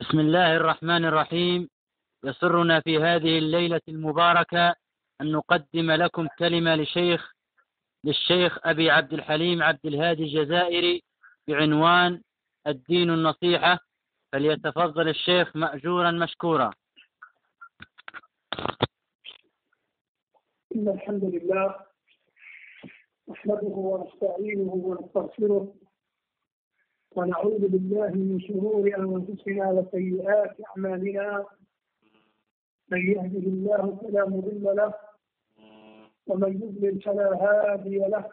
بسم الله الرحمن الرحيم. يسرنا في هذه الليلة المباركة أن نقدم لكم كلمة للشيخ أبي عبد الحليم عبد الهادي الجزائري بعنوان الدين النصيحة، فليتفضل الشيخ مأجورا مشكورا. إن الحمد لله نحمده ونستعينه ونستغفره ونعوذ بالله من شرور أنفسنا وسيئات أعمالنا. من يهده الله فلا مضل له ومن يضلل فلا هادي له،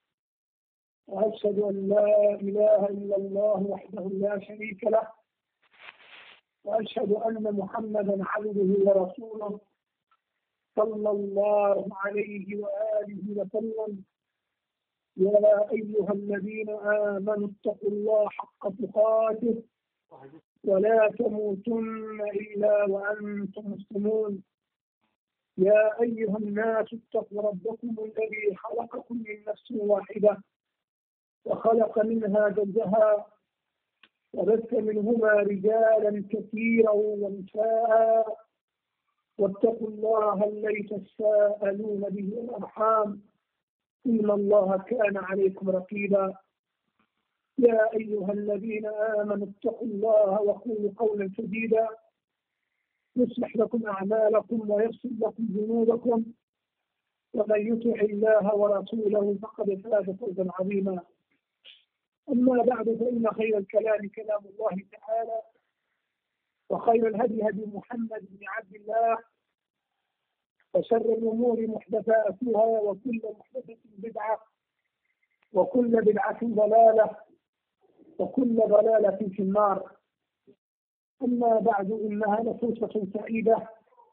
وأشهد أن لا إله إلا الله وحده لا شريك له، وأشهد أن محمدا عبده ورسوله صلى الله عليه وآله وسلم. يا أيها الذين آمنوا اتقوا الله حق تقاته ولا تموتن إلا وأنتم مسلمون. يا أيها الناس اتقوا ربكم الذي خلقكم من نفس واحدة وخلق منها زوجها وبث منهما رجالا كثيرا ونساء، واتقوا الله الذي تساءلون به والأرحام إن الله كان عليكم رقيبا. يا أيها الذين آمنوا اتقوا الله وقولوا قولا سديدا يصلح لكم أعمالكم ويغفر لكم ذنوبكم، ومن يطع الله ورسوله فقد فاز فوزا عظيما. أما بعد، فإن خير الكلام كلام الله تعالى، وخير الهدي هدي محمد بن عبد الله، وشر الأمور محدثاتها، وكل محدثة بدعة، وكل بدعة ضلالة، وكل ضلالة في النار. أما بعد، إنها لفرصة سعيدة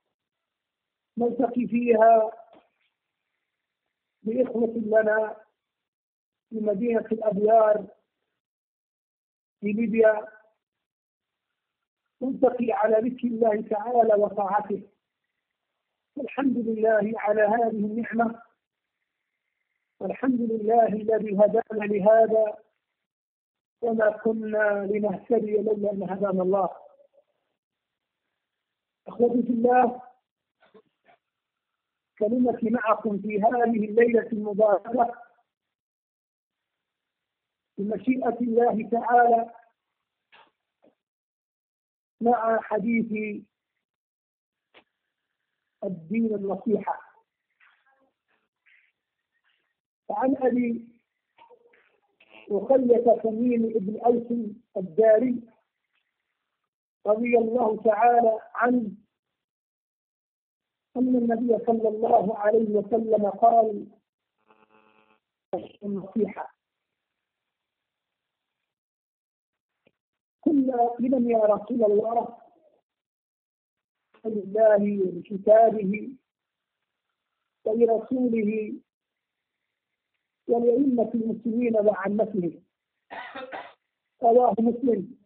نلتقي فيها بإخوة لنا في مدينة الأبيار في ليبيا، نلتقي على ذكر الله تعالى وطاعته. الحمد لله على هذه النعمة، والحمد لله الذي هدانا لهذا، وما كنا لنهتدي لولا أن هدانا الله. أخوتي في الله، كلمتي معكم في هذه الليلة المباركة بمشيئة الله تعالى مع حديث الدين النصيحة. فعن أبي رقية تميم بن أوس الداري رضي الله تعالى عنه أن النبي صلى الله عليه وسلم قال: النصيحة. قلنا: لمن يا رسول الله؟ لله ولكتابه ولرسوله ولأئمة المسلمين وعامتهم. رواه مسلم.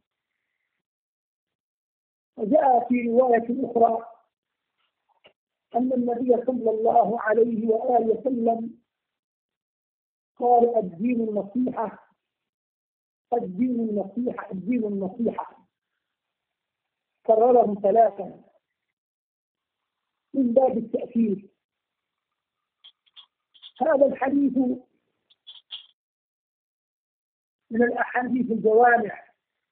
وجاء في رواية أخرى أن النبي صلى الله عليه وآله وسلم قال: الدين النصيحة، الدين النصيحة، الدين النصيحة. كرره ثلاثا من باب التأكيد. هذا الحديث من الأحاديث الجوامع،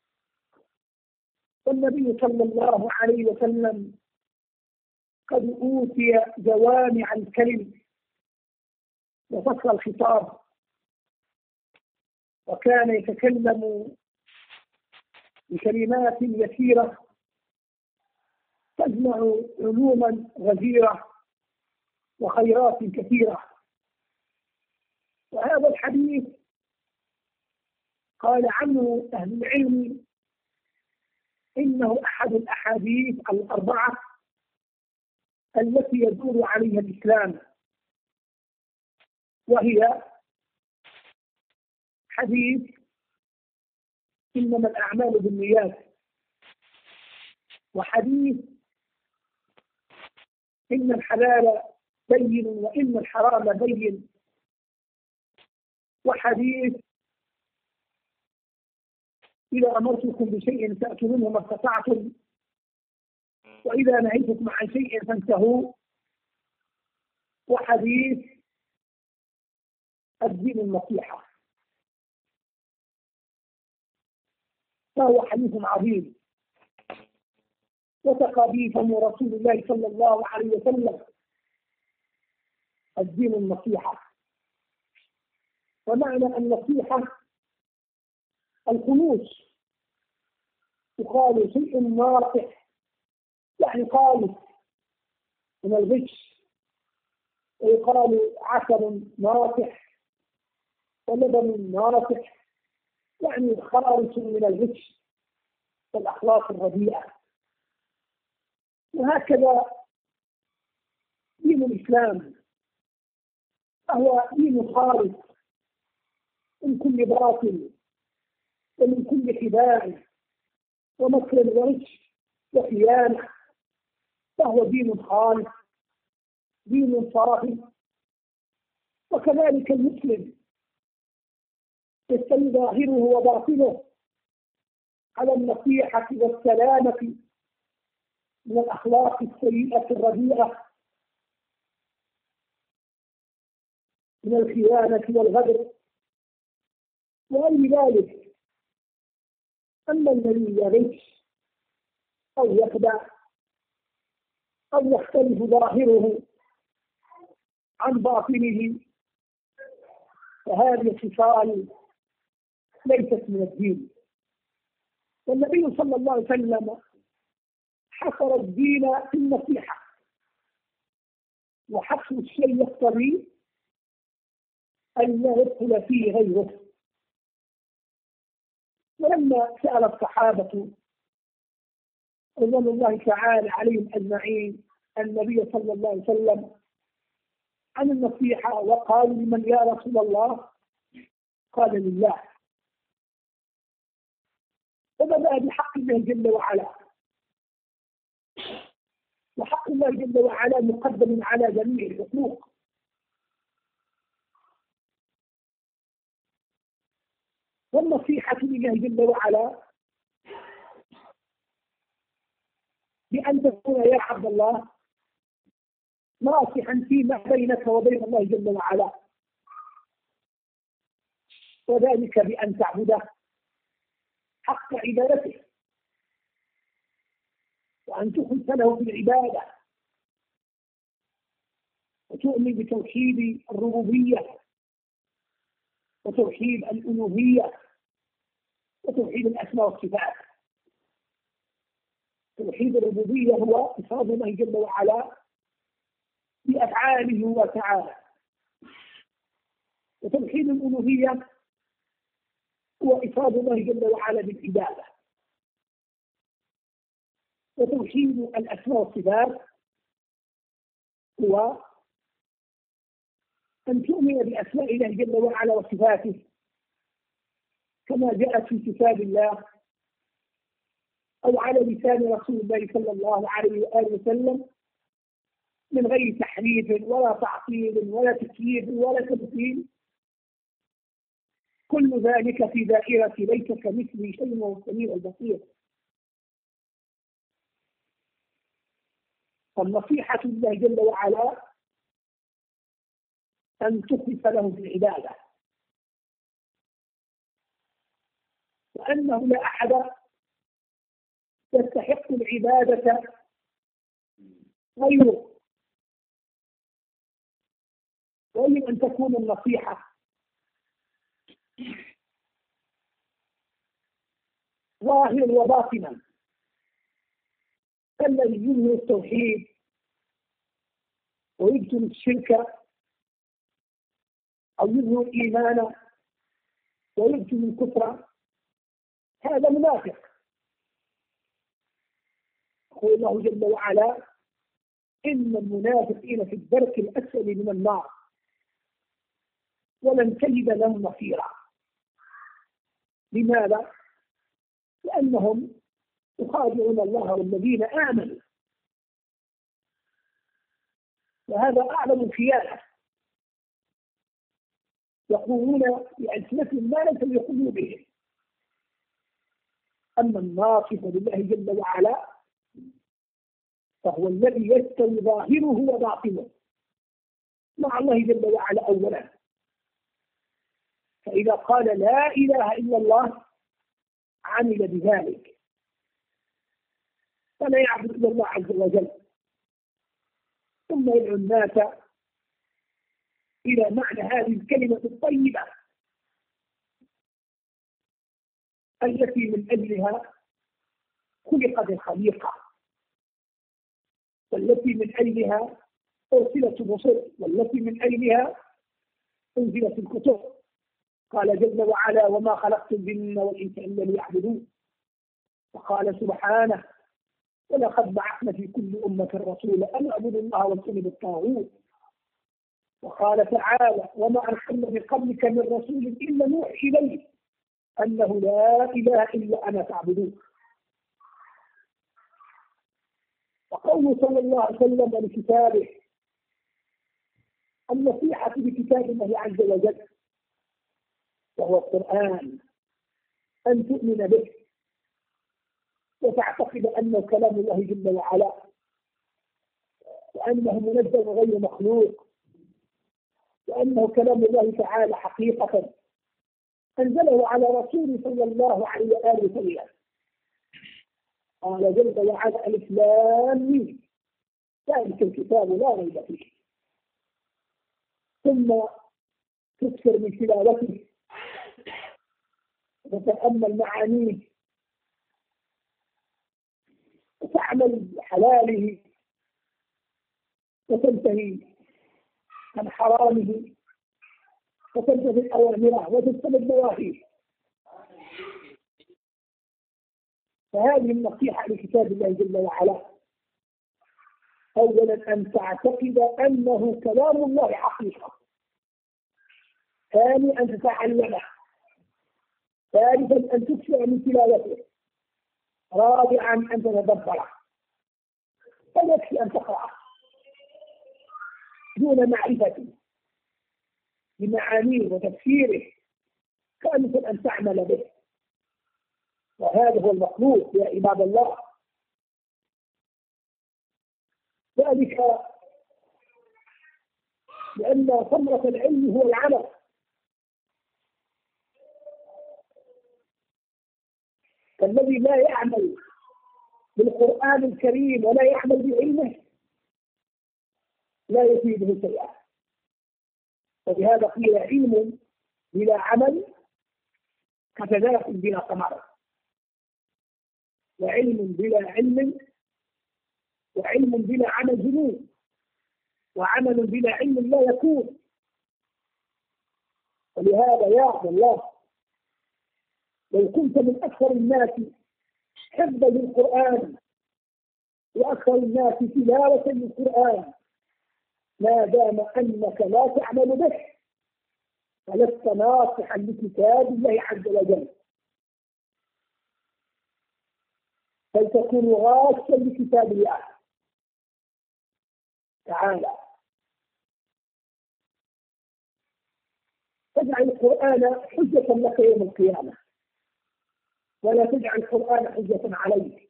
والنبي صلى الله عليه وسلم قد أوتي جوامع الكلم وفصل الخطاب، وكان يتكلم بكلمات يسيرة تجمع علوما غزيرة وخيرات كثيرة. وهذا الحديث قال عنه أهل العلم إنه أحد الأحاديث الأربعة التي يدور عليها الإسلام، وهي حديث إنما الأعمال بالنيات، وحديث إن الحلال بين وإن الحرام بين، وحديث إذا أمرتكم بشيء فأتوا منه ما استطعتم، وإذا نهيتكم عن شيء فانتهوا. وحديث الدين النصيحة، فهو حديث عظيم وثق به فم رسول الله صلى الله عليه وسلم. الدين النصيحة، ومعنى النصيحة الخلوص، يقال شيء ناصح يعني خالص من الغش، ويقال عسل ناصح ولبن ناصح يعني خالص من الغش والأخلاق الرديئة. وهكذا دين الإسلام فهو دين خالص من كل باطل ومن كل خداع ومكر وغش وخيانة، فهو دين خالص، دين صافي. وكذلك المسلم يستوي ظاهره وباطنه على النصيحة والسلامة من الأخلاق السيئة الرديئة، من الخيانة والغدر وغير ذلك. أما الذي يغش أو يخدع أو يختلف ظاهره عن باطنه فهذه الخصال ليست من الدين. والنبي صلى الله عليه وسلم حصر الدين في النصيحة، وحصر الشيء يقتضي أن لا يدخل فيه غيره. ولما سأل الصحابة رضوان الله تعالى عليهم أجمعين النبي صلى الله عليه وسلم عن النصيحة وقالوا لمن يا رسول الله؟ قال لله. وبدأ بحق الله جل وعلا، وحق الله جل وعلا مقدم على جميع الحقوق. والنصيحة لله جل وعلا بأن تكون يا عبد الله ناصحا فيما بينك وبين الله جل وعلا، وذلك بأن تعبده حق عبادته، وأن تخلص له في العبادة، وتؤمن بتوحيد الربوبية وتوحيد الألوهية وتوحيد الأسماء والصفات. توحيد الربوبية هو إفراد الله جل وعلا بأفعاله وتعالى، وتوحيد الألوهية هو إفراد الله جل وعلا بالعبادة، وتوحيد الأسماء والصفات هو أن تؤمن بأسماء الله جل وعلا وصفاته كما جاءت في كتاب الله أو على لسان رسول الله صلى الله عليه وآله وسلم من غير تحريف ولا تعطيل ولا تكييف ولا تمثيل. كل ذلك في دائرة ليس كمثله شيء وهو السميع البصير. فالنصيحة لله جل وعلا أن تخلص له في العبادة، وأنه لا أحد يستحق العبادة غيره. ويجب أن تكون النصيحة ظاهرا وباطنا، الذي ينهي التوحيد ويبطل الشرك أو يظهر الإيمان ويبطل الكفر، هذا منافق. يقول الله جل وعلا إن المنافقين في الدرك الأسفل من النار ولن تجد لهم نصيرا. لماذا؟ لأنهم يخادعون الله والذين آمنوا، وهذا أعظم الخيانة. يقولون بألسنتهم ما ليس في قلوبهم، أما الناصح لله جل وعلا فهو الذي يستوي ظاهره وباطنه مع الله جل وعلا أولا. فإذا قال لا إله إلا الله عمل بذلك، فلا يعبد إلا الله عز وجل، ثم يدعو الناس إلى معنى هذه الكلمة الطيبة التي من أجلها خلقت الخليقة، والتي من أجلها أرسلت الرسل، والتي من أجلها أنزلت الكتب. قال جل وعلا وما خلقت الجن والإنس إلا ليعبدون. وقال سبحانه ولقد بعثنا في كل أمة رسولا أن اعبدوا الله واجتنبوا الطاغوت. وقال تعالى وما أرسلنا من قبلك من رسول إلا نوحي إليه أنه لا إله إلا أنا فاعبدون. وقوله صلى الله عليه وسلم لكتابه النصيحة بكتاب الله عز وجل وهو القرآن أن تؤمن به وتعتقد أنه كلام الله جل وعلا، وأنه منزل غير مخلوق، وأنه كلام الله تعالى حقيقة أنزله على رسوله صلى الله عليه وآله وسلم. قال جل وعلا ألف لام ميم ذلك الكتاب لا ريب فيه. ثم تكثر من تلاوته وتتأمل معانيه وتعمل بحلاله وتنتهي عن حرامه وتنتهي أوامره وتجتنب نواهيه. فهذه النصيحة لكتاب الله جل وعلا أولا أن تعتقد أنه كلام الله حقيقة، ثانيا أن تتعلمه، ثالثا أن تكثر من تلاوته، رابعا أن تتدبره. فيكفي أن تقرأه دون معرفة بمعانيه وتفسيره، ثالثا أن تعمل به. وهذا هو المطلوب يا عباد الله. ذلك لأن ثمرة العلم هو العمل. فالذي لا يعمل بالقرآن الكريم ولا يعمل بعلمه لا يفيده شيئا. ولهذا قيل علم بلا عمل كشجرة بلا ثمرة، وعلم بلا علم وعلم بلا عمل جنون، وعمل بلا علم لا يكون. ولهذا يا عبد الله لو كنت من أكثر الناس حفظا للقرآن وأكثر الناس تلاوة للقرآن ما دام أنك لا تعمل به فلست ناصحا لكتاب الله عز وجل، بل تكون غاشا لكتاب الله تعالى. تجعل القرآن حجة لك يوم القيامة، ولا تجعل القرآن حجة عليك.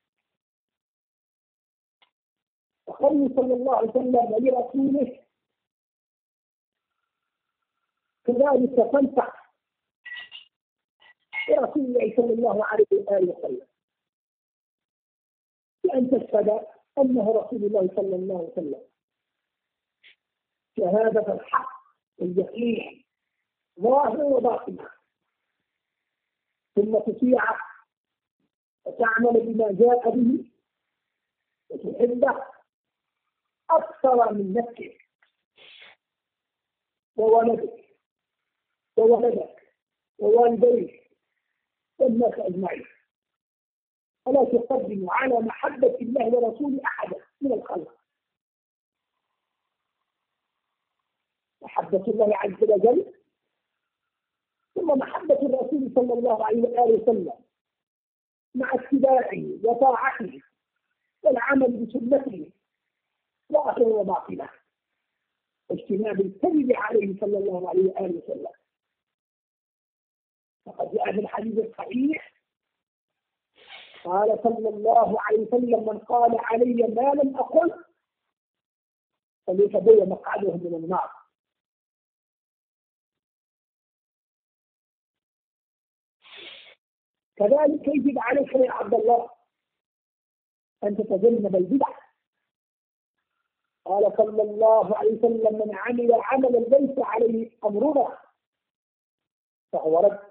وقوله صلى الله عليه وسلم لرسوله كذلك فانفع لرسول الله صلى الله عليه وآله وسلم بأن تشهد أنه رسول الله صلى الله عليه وسلم شهادة الحق اليقين ظاهر وباطن، ثم تطيع وتعمل بما جاء به وتحبه أكثر من نفسك وولدك ووالديك والناس أجمعين. فلا تقدم على محبة الله ورسوله أحدا من الخلق. محبة الله عز وجل ثم محبة الرسول صلى الله عليه وآله وسلم مع اتباعه وطاعته والعمل بسنته ظاهرا وباطنا، واجتناب الكذب عليه صلى الله عليه وآله وسلم. فقد جاء في الحديث الصحيح قال صلى الله عليه وسلم: من قال علي ما لم أقل فليتبوأ مقعده من النار. كذلك يجب عليك يا عبد الله أن تتجنب البدع. قال صلى الله عليه وسلم: من عمل عملا ليس عليه أمرنا فهو رد.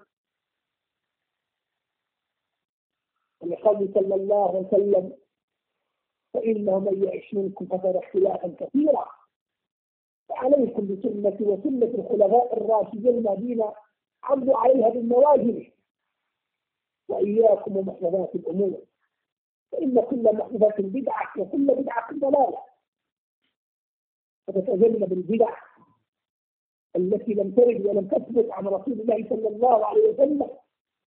ولقول صلى الله عليه وسلم: فإنه من يعش منكم فسيرى اختلافا كثيرا فعليكم بسنتي وسنة الخلفاء الراشدين الذين عضوا عليها بالنواجذ وإياكم ومحدثات الأمور فإن كل محدثة بدعة وكل بدعة ضلالة. فتتجنب البدع التي لم ترد ولم تثبت عن رسول الله صلى الله عليه وسلم.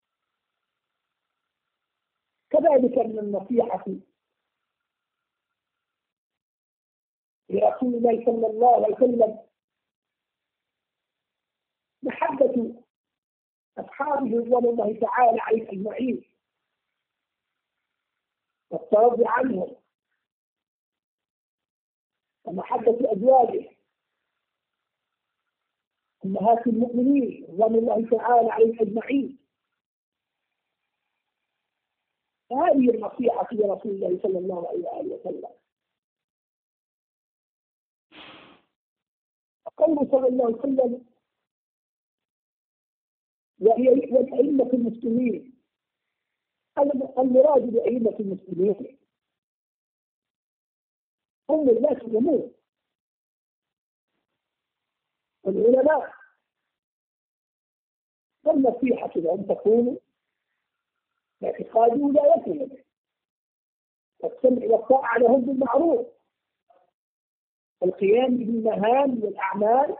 كذلك من النصيحة لرسول الله صلى الله عليه وسلم محبة أصحابه رضوان الله تعالى عليهم أجمعين والترضي عنهم ومحبة أزواجه أمهات المؤمنين رضوان الله تعالى عليهم أجمعين. هذه النصيحة لرسول الله صلى الله عليه وسلم. قوله صلى الله عليه وسلم: وأئمة المسلمين، المراد بأئمة المسلمين هم الناس الأمور والعلماء. والنصيحة لهم تكون باعتقاد ولايتهم والسمع والطاعة لهم بالمعروف والقيام بالمهام والأعمال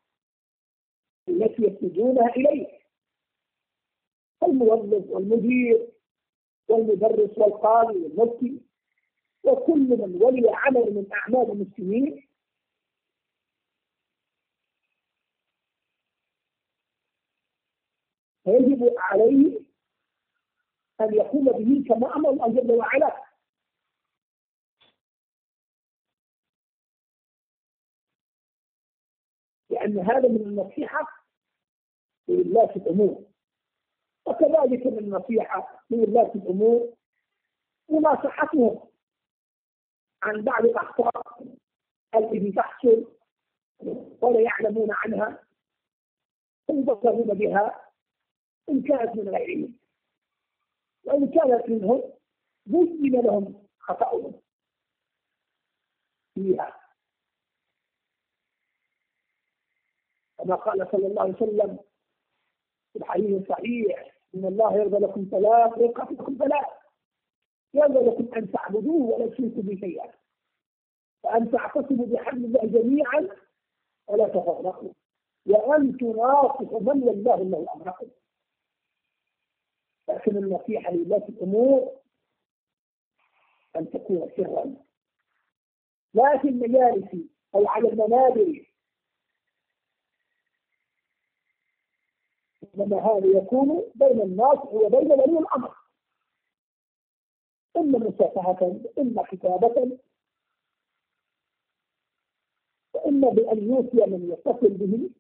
التي يحتاجونها إليه. الموظف والمدير والمدرس والقاضي والمفتي وكل من ولي عمل من أعمال المسلمين فيجب عليه أن يقوم به كما أمر الله جل وعلا. لأن هذا من النصيحة لولاة الأمور. وكذلك من النصيحة لولاة الأمور مناصحتهم عن بعض الأخطاء التي تحصل ولا يعلمون عنها فيبصرون بها إن كانت من غيرهم، وإن كانت منهم بين لهم خطأهم فيها. كما قال صلى الله عليه وسلم في الحديث الصحيح: إن الله يرضى لكم ثلاث ويكره لكم ثلاث، يرضى لكم أن تعبدوه ولا تشركوا به شيئا، وأن تعتصموا بحبل الله جميعا ولا تفرقوا، وأن تناصحوا من والله الله أمركم. لكن النصيحة لولاة الأمور أن تكون سرا لا في المجالس أو على المنابر، إنما هذا يكون بين الناس وبين ولي الأمر، إما مصافحة إما كتابة وإما بأن يوصي من يتصل به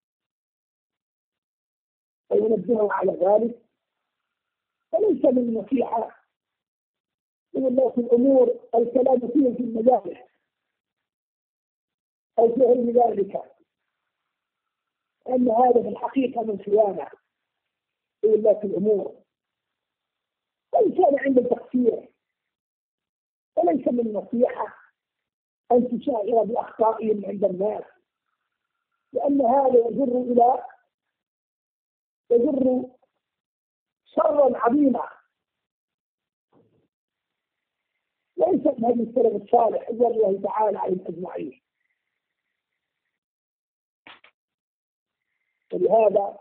وينبهه على ذلك. فليس من النصيحة لولاة الأمور الكلام فيه في المجالس أو في غير ذلك، أن هذا في الحقيقة من خيانة لولاة الأمور. وإن كان عند التقصير فليس من النصيحة أن تشاعر بأخطائهم عند الناس، لأن هذا يجر شرا عظيما. ليس من هذه السلف الصالح رضي الله تعالى عليهم أجمعين. ولهذا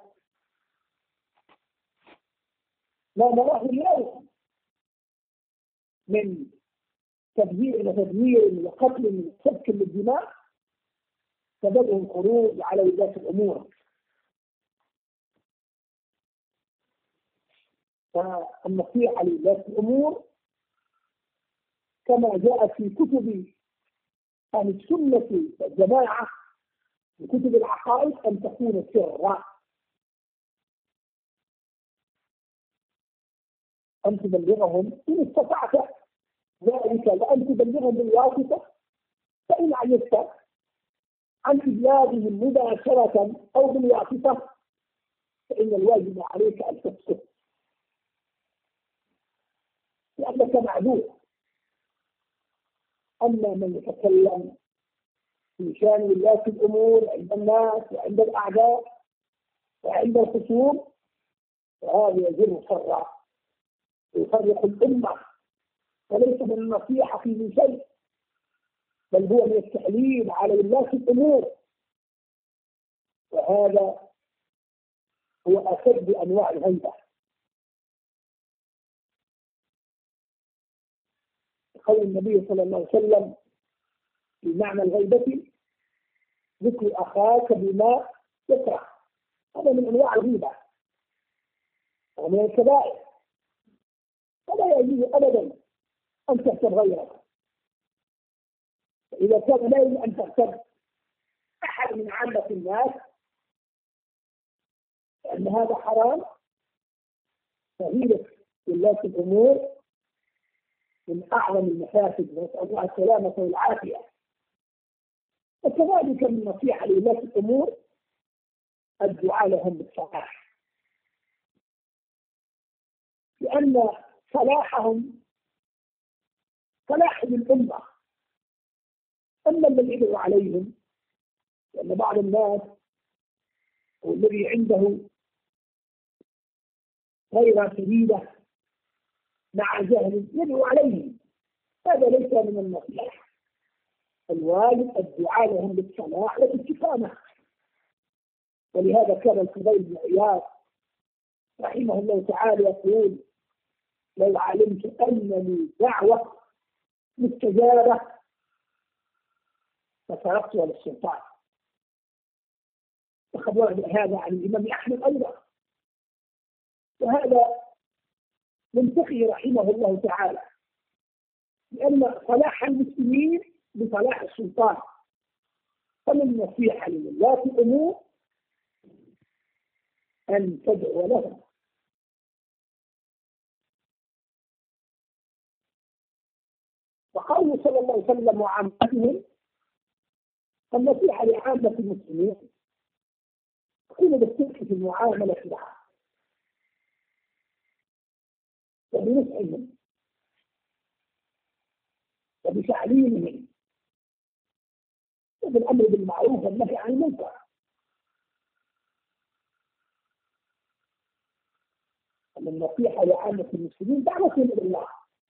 ما نراه اليوم من تبذير وتدمير وقتل وسفك للدماء فبدأ الخروج على ولاة الأمور. فالنصيحة لولاة الأمور كما جاء في كتب أهل السنة والجماعة وكتب العقائد أن تكون سرا، أن تبلغهم إن استطعت ذلك، وأن تبلغهم بالواسطة، فإن عجزت عن إبلاغهم مباشرة أو بالواسطة فإن الواجب عليك أن تسكت لأنك معذور. أما من يتكلم في شأن ولاة الأمور عند الناس وعند الأعداء وعند الخصوم فهذا يجر سرا يفرق الأمة، وليس من النصيحة في شيء، بل هو من التعليل على ولاة الأمور، وهذا هو أشد أنواع الغيبة. قول النبي صلى الله عليه وسلم في معنى الغيبة ذكر أخاك بما يكره، هذا من أنواع الغيبة ومن الكبائر، فلا يجوز أبدا أن تغتب غيرك. إذا كان لا يجوز أن تغتب أحد من عامة الناس لأن هذا حرام، فهيلة ولاة الأمور من أعظم المفاسد، نسأل الله السلامة والعافية. وكذلك من نصيحة لولاة الأمور الدعاء لهم بالصلاح، لأن صلاحهم صلاح للأمة. أما الذي يدعو عليهم، لأن بعض الناس والذي عنده غير سديدة مع جهل يدعو عليهم، هذا ليس من النصيحة. الواجب الدعاء لهم بالصلاح والاستقامة. ولهذا كان الفضيل بن عياض رحمه الله تعالى يقول: لو علمت أنني دعوة مستجابة فتركتها للسلطان. وقد ورد هذا عن الإمام أحمد أيضا، وهذا من فقهه رحمه الله تعالى، لأن صلاح المسلمين بصلاح السلطان. فمن النصيحة لولاة الأمور أن تدعو لهم. وقوله صلى الله عليه وسلم وعامتهم، النصيحة لعامة المسلمين تكون بالصدق في المعاملة معهم وبنصحهم وبتعليمهم وبالأمر بالمعروف والنهي عن المنكر. أما النصيحة لعامة المسلمين دعوتهم إلى الله،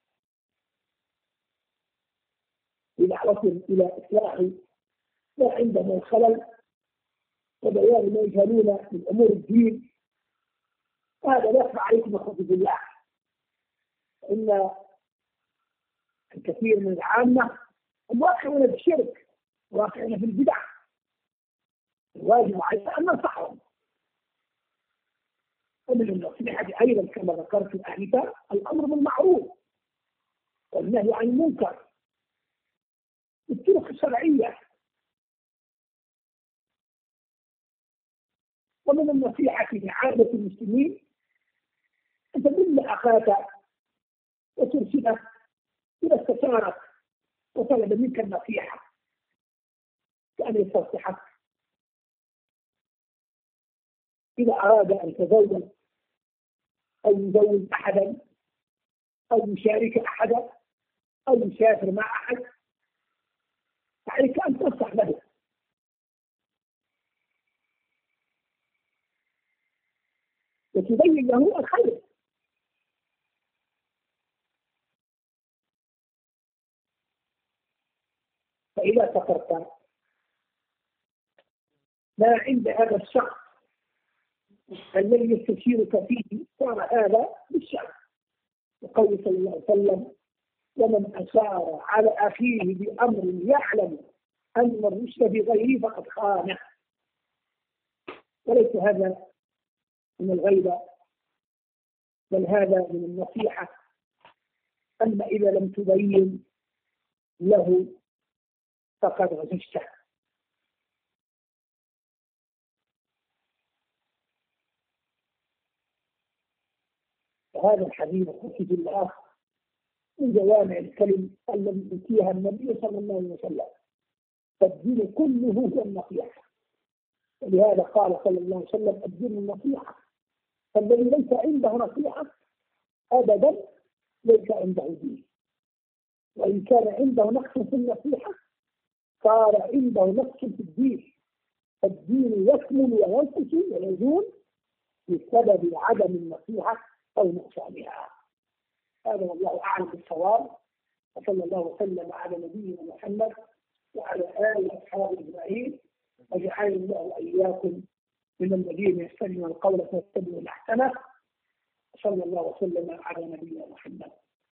بدعوتهم إلى إصلاح ما عندهم من خلل وبيان ما يجهلون من أمور الدين. هذا لا يخفى عليكم بخوف الله، إن الكثير من العامة هم واقعون بالشرك واقعون في البدع، الواجب علينا أن ننصحهم. ومن النصيحة أيضا كما ذكرت آنفا الأمر بالمعروف والنهي عن المنكر بالطرق الشرعية. ومن النصيحة لعامة المسلمين أن تدل أخاك وترشده إذا استشارك وطلب منك النصيحة كأن يستنصحك إذا أراد أن يتزوج أو يزوج أحدا أو يشارك أحدا أو يسافر مع أحد، عليك أن تنصح له وتبين له الخير. فإذا فكرت ما عند هذا الشخص الذي يستشيرك فيه صار هذا بالشرع. وقول صلى الله عليه وسلم: ومن أشار على أخيه بأمر يعلم أن الرشد بغيره فقد خانه. وليس هذا من الغيبة بل هذا من النصيحة. أما إذا لم تبين له فقد غششته. هذا الحديث في الله من جوامع الكلم الذي يؤتيها النبي صلى الله عليه وسلم، فالدين كله هو النصيحة. ولهذا قال صلى الله عليه وسلم الدين النصيحة، فالذي ليس عنده نصيحة أبدا ليس عنده دين، وإن كان عنده نقص في النصيحة صار عنده نقص في الدين. الدين يكمل وينقص ويزول بسبب عدم النصيحة أو نقصانها. هذا والله أعلم بالصواب، وصلى الله وسلم على نبينا محمد وعلى آله وأصحابه أجمعين، وجعلنا الله وإياكم من الذين يستمعون القول فيتبعون أحسنه. صلى الله وسلم على نبينا محمد.